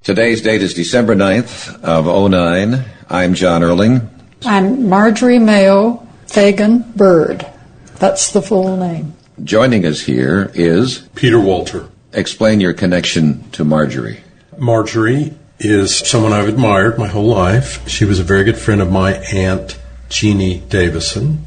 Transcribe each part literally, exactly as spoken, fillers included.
Today's date is December ninth of oh nine. I'm John Erling. I'm Marjorie Mayo Fagan Bird. That's the full name. Joining us here is Peter Walter. Explain your connection to Marjorie. Marjorie is someone I've admired my whole life. She was a very good friend of my Aunt Jeannie Davison.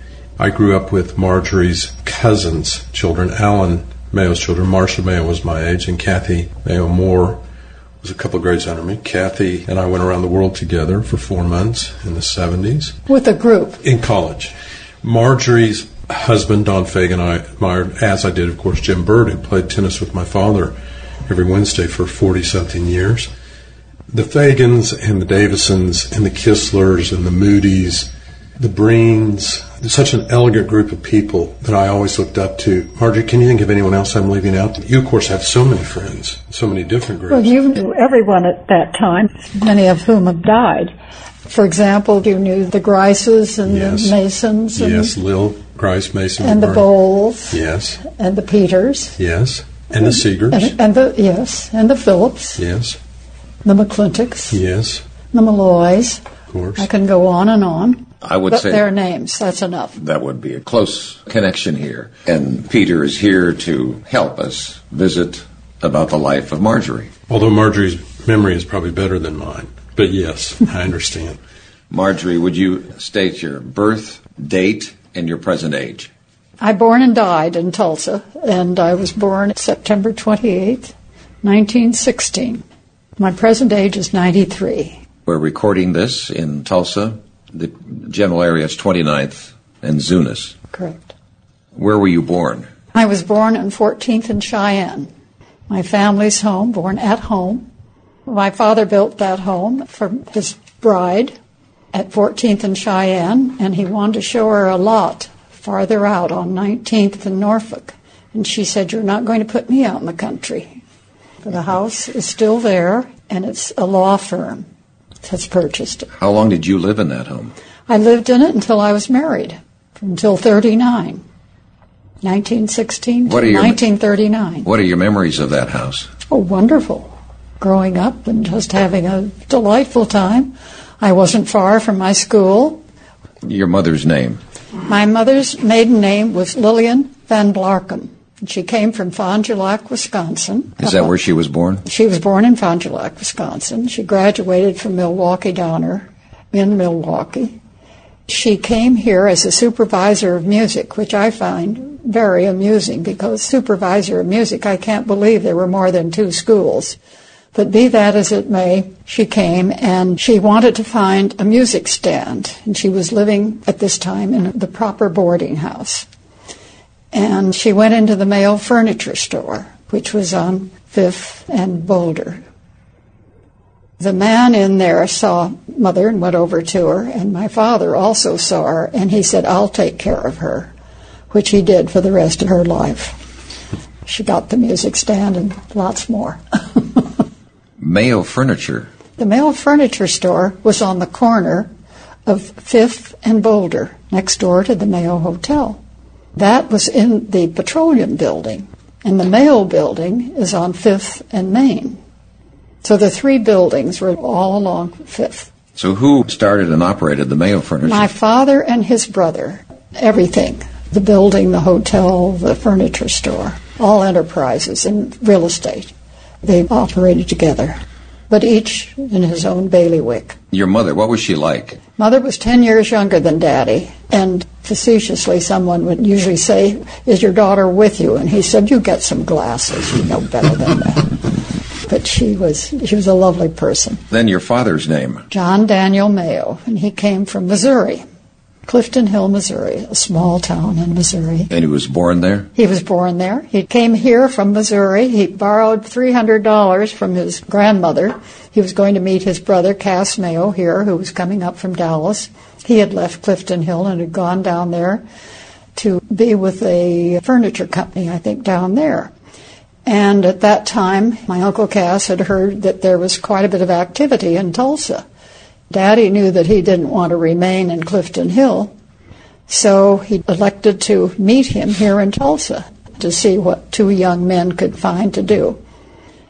I grew up with Marjorie's cousins' children, Alan Mayo's children. Marcia Mayo was my age, and Kathy Mayo Moore was a couple of grades under me. Kathy and I went around the world together for four months in the seventies. With a group? In college. Marjorie's husband, Don Fagan, I admired, as I did, of course, Jim Bird, who played tennis with my father every Wednesday for forty-something years. The Fagans and the Davisons and the Kisslers and the Moody's, the Breens, such an elegant group of people that I always looked up to. Marjorie, can you think of anyone else I'm leaving out? You, of course, have so many friends, so many different groups. Well, you knew everyone at that time, many of whom have died. For example, you knew the Grices and yes. the Masons. And yes, Lil Grice, Mason. And the Bowles. Yes. And the Peters. Yes. And the Seegers. And, and the, yes, and the Phillips. Yes. The McClintocks. Yes. The Malloys. Of course. I can go on and on. I would but say their names, that's enough. That would be a close connection here. And Peter is here to help us visit about the life of Marjorie. Although Marjorie's memory is probably better than mine. But yes, I understand. Marjorie, would you state your birth, date, and your present age? I born and died in Tulsa, and I was born September twenty-eighth, nineteen sixteen. My present age is ninety-three. We're recording this in Tulsa. The general area is twenty-ninth and Zunis. Correct. Where were you born? I was born in fourteenth and Cheyenne. My family's home, born at home. My father built that home for his bride at fourteenth and Cheyenne, and he wanted to show her a lot farther out on nineteenth and Norfolk. And she said, "You're not going to put me out in the country." The house is still there, and it's a law firm that's purchased it. How long did you live in that home? I lived in it until I was married, until thirty-nine. nineteen sixteen to nineteen thirty-nine. What are your memories of that house? Oh, wonderful. Growing up and just having a delightful time. I wasn't far from my school. Your mother's name? My mother's maiden name was Lillian Van Blarkum. She came from Fond du Lac, Wisconsin. Is that where she was born? She was born in Fond du Lac, Wisconsin. She graduated from Milwaukee Downer in Milwaukee. She came here as a supervisor of music, which I find very amusing because supervisor of music, I can't believe there were more than two schools. But be that as it may, she came and she wanted to find a music stand. And she was living at this time in the proper boarding house. And she went into the Mayo Furniture Store, which was on Fifth and Boulder. The man in there saw Mother and went over to her, and my father also saw her, and he said, "I'll take care of her," which he did for the rest of her life. She got the music stand and lots more. Mayo Furniture? The Mayo Furniture Store was on the corner of Fifth and Boulder, next door to the Mayo Hotel. That was in the Petroleum Building, and the Mayo Building is on Fifth and Main. So the three buildings were all along Fifth. So who started and operated the Mayo Furniture? My father and his brother. Everything. The building, the hotel, the furniture store. All enterprises in real estate. They operated together, but each in his own bailiwick. Your mother, what was she like? Mother was ten years younger than Daddy, and facetiously someone would usually say, "Is your daughter with you?" And he said, "You get some glasses, you know better than that." But she was she was a lovely person. Then your father's name? John Daniel Mayo, and he came from Missouri. Clifton Hill, Missouri, a small town in Missouri. And he was born there? He was born there. He came here from Missouri. He borrowed three hundred dollars from his grandmother. He was going to meet his brother, Cass Mayo, here, who was coming up from Dallas. He had left Clifton Hill and had gone down there to be with a furniture company, I think, down there. And at that time, my Uncle Cass had heard that there was quite a bit of activity in Tulsa. Daddy knew that he didn't want to remain in Clifton Hill, so he elected to meet him here in Tulsa to see what two young men could find to do.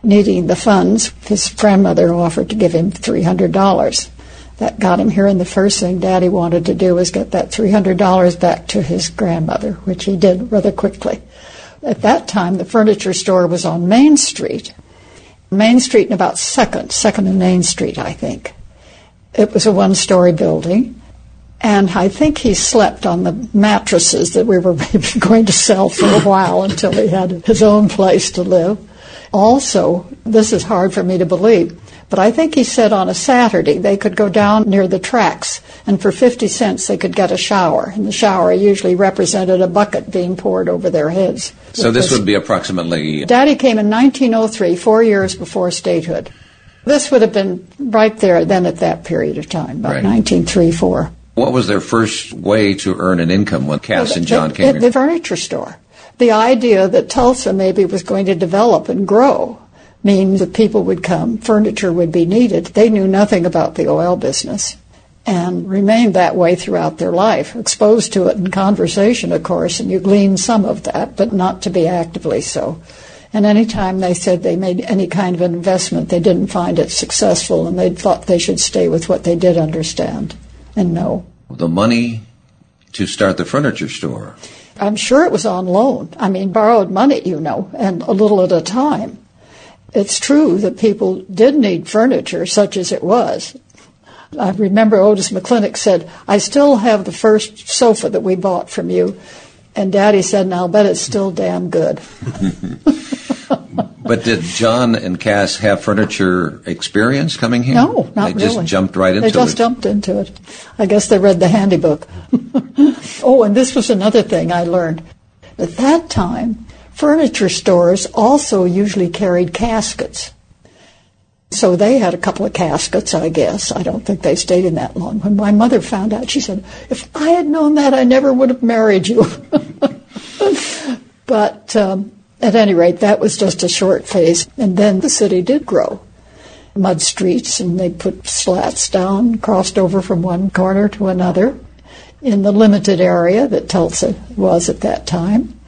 needing the funds, his grandmother offered to give him three hundred dollars. That got him here, and the first thing Daddy wanted to do was get that three hundred dollars back to his grandmother, which he did rather quickly. At that time, the furniture store was on Main Street. Main Street and about Second, Second and Main Street, I think. It was a one-story building, and I think he slept on the mattresses that we were maybe going to sell for a while until he had his own place to live. Also, this is hard for me to believe, but I think he said on a Saturday they could go down near the tracks, and for fifty cents they could get a shower. And the shower usually represented a bucket being poured over their heads. So this would be approximately... Daddy came in nineteen oh three, four years before statehood. This would have been right there then at that period of time, about right. nineteen oh three, four. What was their first way to earn an income when Cass well, and John the, came the, here? The furniture store. The idea that Tulsa maybe was going to develop and grow means that people would come, furniture would be needed. They knew nothing about the oil business and remained that way throughout their life, exposed to it in conversation, of course, and you glean some of that, but not to be actively so. And any time they said they made any kind of an investment, they didn't find it successful, and they thought they should stay with what they did understand and know. The money to start the furniture store. I'm sure it was on loan. I mean, borrowed money, you know, and a little at a time. It's true that people did need furniture, such as it was. I remember Otis McClintock said, I still have the first sofa that we bought from you. And Daddy said, and I'll bet it's still damn good. But did John and Cass have furniture experience coming here? No, not they really. They just jumped right into it? They just it. jumped into it. I guess they read the handy book. Oh, and this was another thing I learned. At that time, furniture stores also usually carried caskets. So they had a couple of caskets, I guess. I don't think they stayed in that long. When my mother found out, she said, if I had known that, I never would have married you. But um, at any rate, that was just a short phase. And then the city did grow. Mud streets, and they put slats down, crossed over from one corner to another in the limited area that Tulsa was at that time.